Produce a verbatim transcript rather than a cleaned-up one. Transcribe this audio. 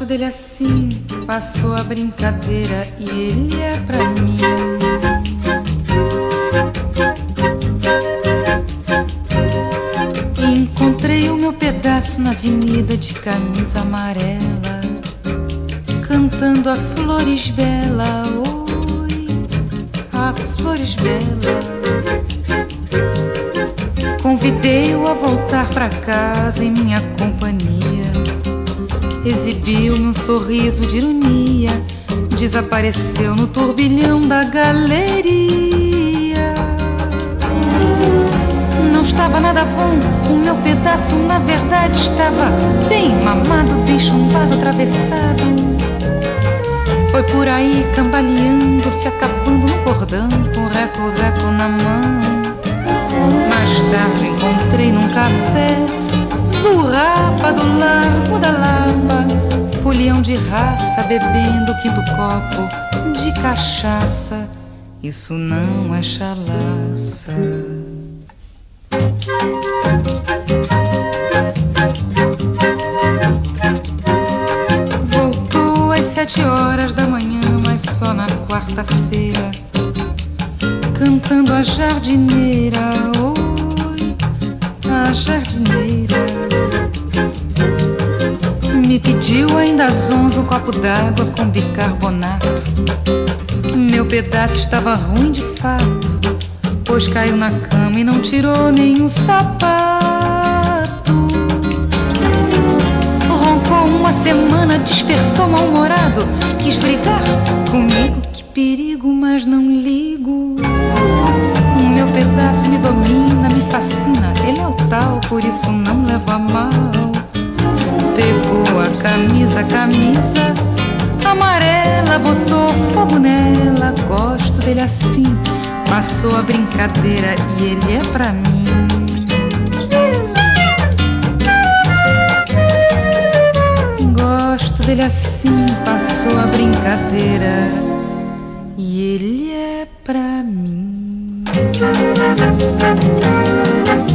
Gosto dele assim, passou a brincadeira e ele é pra mim. Encontrei o meu pedaço na avenida de camisa amarela, cantando a flores bela, oi, a flores bela. Convidei-o a voltar pra casa em minha companhia, exibiu-me um sorriso de ironia, desapareceu no turbilhão da galeria. Não estava nada bom, o meu pedaço na verdade estava bem mamado, bem chumbado, atravessado. Foi por aí cambaleando, se acabando no cordão, com reco-reco na mão. Mais tarde encontrei num café Zurrapa do Largo da Lapa, folião de raça, bebendo o quinto copo de cachaça. Isso não é chalaça. Voltou às sete horas da manhã, mas só na quarta-feira, cantando a jardineira, oi, a jardineira. Me pediu ainda às onze um copo d'água com bicarbonato. Meu pedaço estava ruim de fato, pois caiu na cama e não tirou nenhum sapato. Roncou uma semana, despertou mal-humorado, quis brigar comigo, que perigo, mas não ligo. O meu pedaço me domina, me fascina, ele é o tal, por isso não leva a mal. Pegou a camisa, camisa amarela, botou fogo nela. Gosto dele assim, passou a brincadeira e ele é pra mim. Gosto dele assim, passou a brincadeira e ele é pra mim.